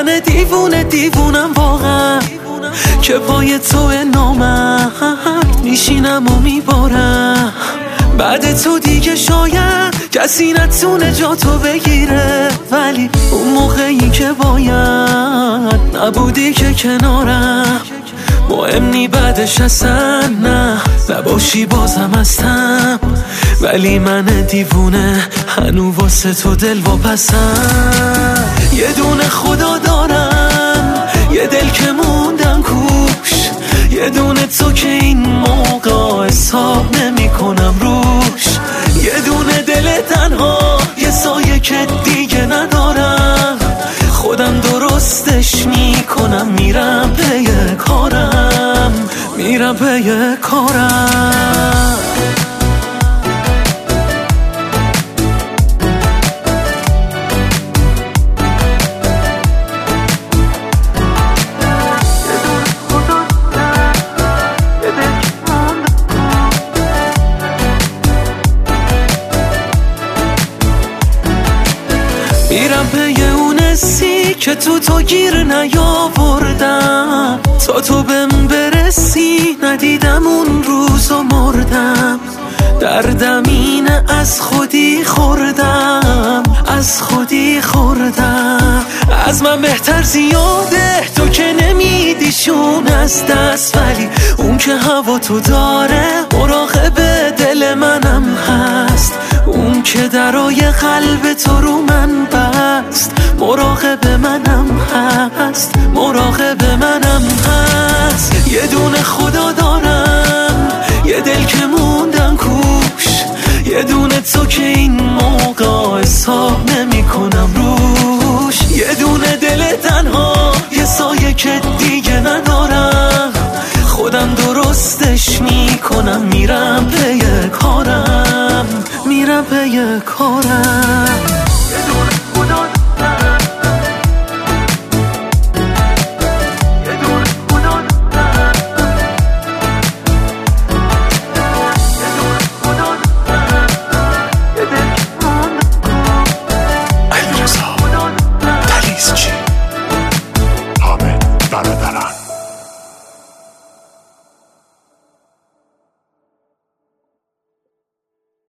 من دیوونم واقعا که پای تو نامم میشینم و میبارم. بعد تو دیگه شاید کسی نتونه جا تو بگیره، ولی اون موقعی که باید نبودی که کنارم. مهم نی بعدش اصلا نباشی بازم هستم، ولی من دیوونه هنو واسه تو دل واپسم. یه دونه خدا دارم، یه دل که موندم کوش، یه دونه تو که این موقع حساب نمی کنم روش. یه دونه دل تنها، یه سایه که دیگه ندارم، خودم درستش میکنم، میرم پی کارم، میرم پی کارم. میرم پی اون حسی که تو گیر نیاوردم، تا تو بهم برسی ندیدم اون روز و مردم. دردم اینه از خودی خوردم، از خودی خوردم. از من بهتر زیاده تو که نمیدیشون از دست، ولی اون که هوا تو داره مراقب دل منم هست. اون که درای قلب تو رو من بست، مراقب منم هست، مراقب منم هست. یه دونه خدا دارم، یه دل که موندم کوش، یه دونه تو که این موقع حساب نمی کنم روش. یه دونه دل تنها، یه سایه که دیگه ندارم، خودم درستش میکنم، میرم پی کارم، میرم پی کارم.